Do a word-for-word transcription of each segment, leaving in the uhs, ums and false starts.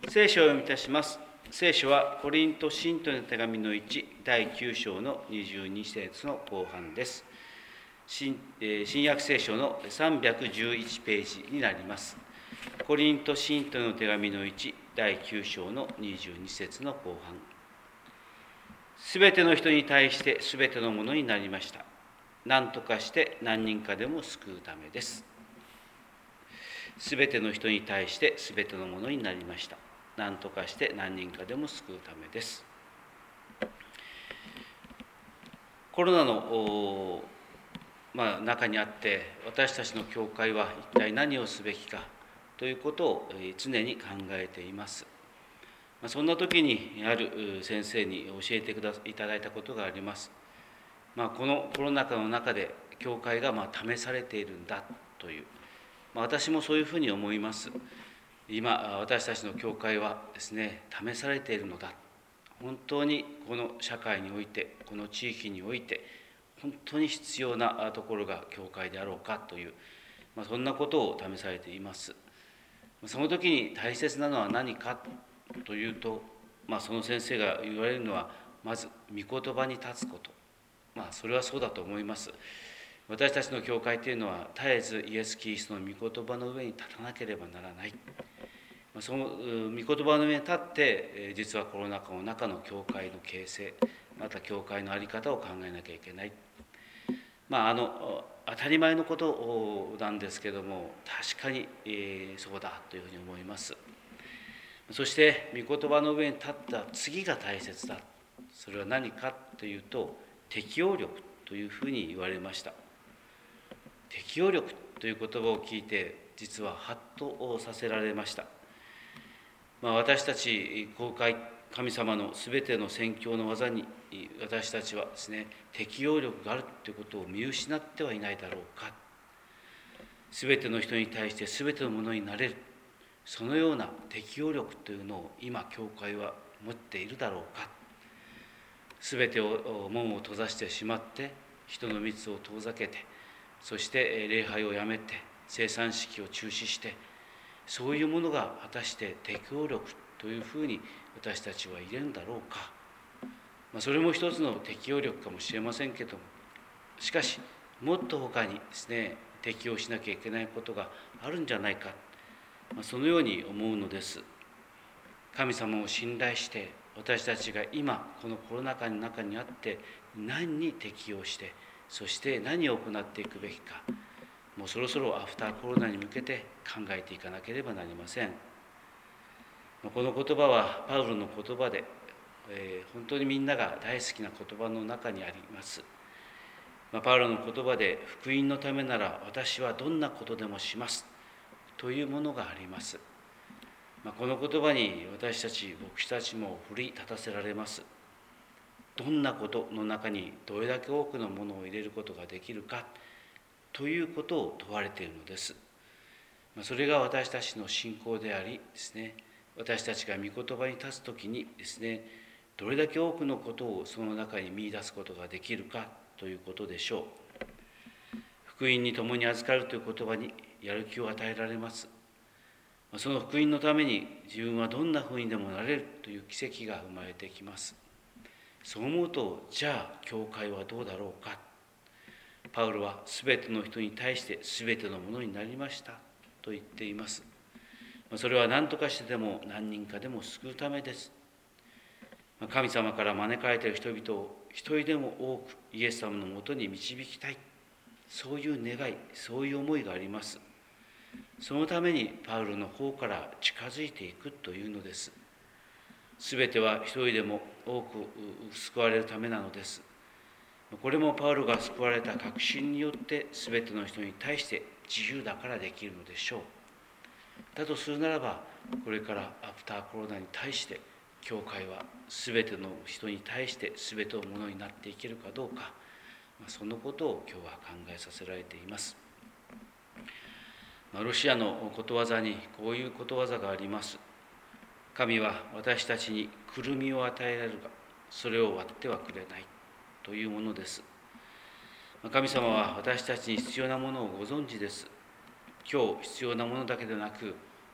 聖書を読みいたします。聖書はコリント信徒の手紙のいち、だいきゅう章のにじゅうに節の後半です。新、えー、新約聖書のさんびゃくじゅういちページになります。コリント信徒の手紙のいち、だいきゅう章のにじゅうに節の後半。すべての人に対してすべてのものになりました。何とかして何人かでも救うためです。すべての人に対してすべてのものになりました。何とかして何人かでも救うためです。コロナの、まあ、中にあって私たちの教会は一体何をすべきかということを常に考えています。そんな時にある先生に教えてくだいただいたことがあります。まあ、このコロナ禍の中で教会がまあ試されているんだという、まあ、私もそういうふうに思います。今私たちの教会はですね、試されているのだ。本当にこの社会において、この地域において本当に必要なところが教会であろうかという、まあ、そんなことを試されています。その時に大切なのは何かというと、まあ、その先生が言われるのはまず御言葉に立つこと。まあそれはそうだと思います。私たちの教会というのは絶えずイエス・キリストの御言葉の上に立たなければならない。その御言葉の上に立って実はコロナ禍の中の教会の形成、また教会の在り方を考えなきゃいけない。まああの当たり前のことなんですけども、確かに、えー、そうだというふうに思います。そして御言葉の上に立った次が大切だ。それは何かというと、適応力というふうに言われました。適応力という言葉を聞いて実はハッとさせられました。まあ、私たち公会神様のすべての宣教の技に私たちはですね、適応力があるということを見失ってはいないだろうか。すべての人に対してすべてのものになれる、そのような適応力というのを今教会は持っているだろうか。すべてを門を閉ざしてしまって人の密を遠ざけて、そして礼拝をやめて生産式を中止して、そういうものが果たして適応力というふうに私たちは言えるんだろうか。まあ、それも一つの適応力かもしれませんけども、しかしもっと他にですね、適応しなきゃいけないことがあるんじゃないか、まあ、そのように思うのです。神様を信頼して私たちが今このコロナ禍の中にあって何に適応して、そして何を行っていくべきか、もうそろそろアフターコロナに向けて考えていかなければなりません。この言葉はパウロの言葉で、えー、本当にみんなが大好きな言葉の中にあります。パウロの言葉で、福音のためなら私はどんなことでもしますというものがあります。この言葉に私たち牧師たちも奮い立たせられます。どんなことの中にどれだけ多くのものを入れることができるかということを問われているのです。それが私たちの信仰でありですね、私たちが御言葉に立つときにですね、どれだけ多くのことをその中に見出すことができるかということでしょう。福音に共に預かるという言葉にやる気を与えられます。その福音のために自分はどんなふうにでもなれるという奇跡が生まれてきます。そう思うと、じゃあ教会はどうだろうか。パウロはすべての人に対してすべてのものになりましたと言っています。それは何とかしてでも何人かでも救うためです。神様から招かれている人々を一人でも多くイエス様のもとに導きたい、そういう願い、そういう思いがあります。そのためにパウロの方から近づいていくというのです。すべては一人でも多く救われるためなのです。これもパウロが救われた確信によってすべての人に対して自由だからできるのでしょう。だとするならば、これからアフターコロナに対して教会はすべての人に対してすべてのものになっていけるかどうか、そのことを今日は考えさせられています。ロシアのことわざにこういうことわざがあります。神は私たちにくるみを与えられるが、それを割ってはくれないというものです。神様は私たちに必要なものをご存知です。今日必要なものだけでなく、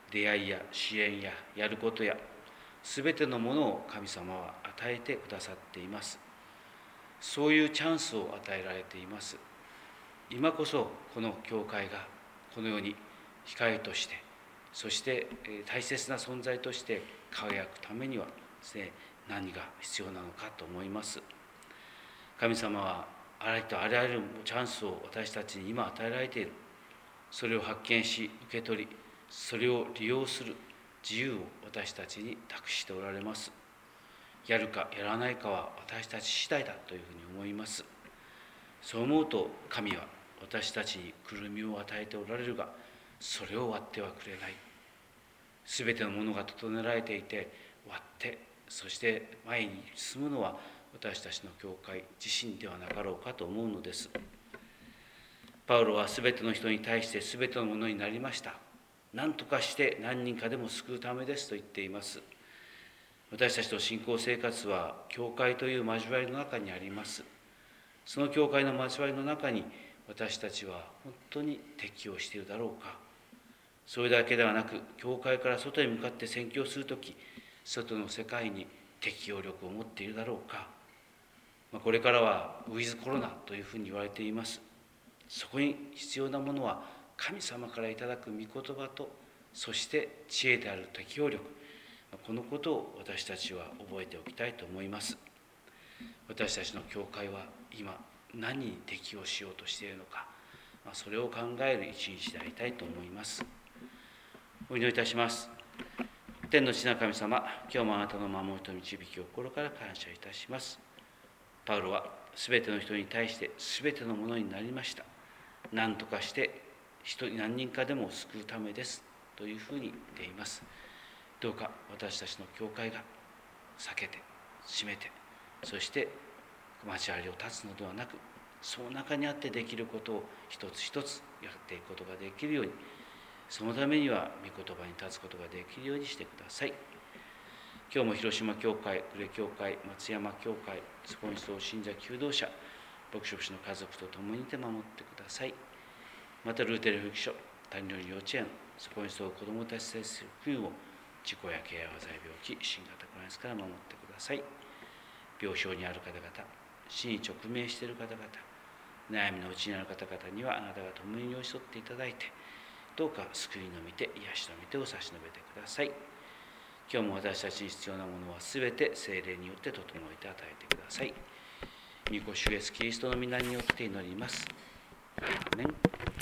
出会いや支援ややることや、すべてのものを神様は与えてくださっています。そういうチャンスを与えられています。今こそこの教会がこのように光として、そして大切な存在として輝くためにはですね、何が必要なのかと思います。神様はあらゆるとあらゆるチャンスを私たちに今与えられている。それを発見し受け取り、それを利用する自由を私たちに託しておられます。やるかやらないかは私たち次第だというふうに思います。そう思うと神は私たちにくるみを与えておられるが、それを割ってはくれない。すべてのものが整えられていて、割ってそして前に進むのは私たちの教会自身ではなかろうかと思うのです。パウロはすべての人に対してすべてのものになりました。何とかして何人かでも救うためですと言っています。私たちの信仰生活は教会という交わりの中にあります。その教会の交わりの中に私たちは本当に適応しているだろうか。それだけではなく、教会から外に向かって宣教するとき、外の世界に適応力を持っているだろうか。これからはウィズコロナというふうに言われています。そこに必要なものは神様からいただく御言葉と、そして知恵である適応力、このことを私たちは覚えておきたいと思います。私たちの教会は今何に適応しようとしているのか、それを考える一日でありたいと思います。お祈りいたします。天の父なる神様、今日もあなたの守りと導きを心から感謝いたします。パウロはすべての人に対してすべてのものになりました。何とかして人何人かでも救うためですというふうに言っています。どうか私たちの教会が避けて締めて、そして交わりを断つのではなく、その中にあってできることを一つ一つやっていくことができるように、そのためには御言葉に立つことができるようにしてください。今日も広島教会、呉教会、松山教会、スポニスト信者求道者、牧職士の家族と共にいて守ってください。またルーテル福祉所、谷料理幼稚園、スポニスト子どもたち接する福を事故や怪我、災病気、新型コロナウイルスから守ってください。病床にある方々、死に直面している方々、悩みのうちにある方々にはあなたが共に寄り添っていただいて、どうか救いの御手、癒しの御手を差し伸べてください。今日も私たちに必要なものはすべて聖霊によって整えて与えてください。御子主イエスキリストの皆によって祈ります。アーメン。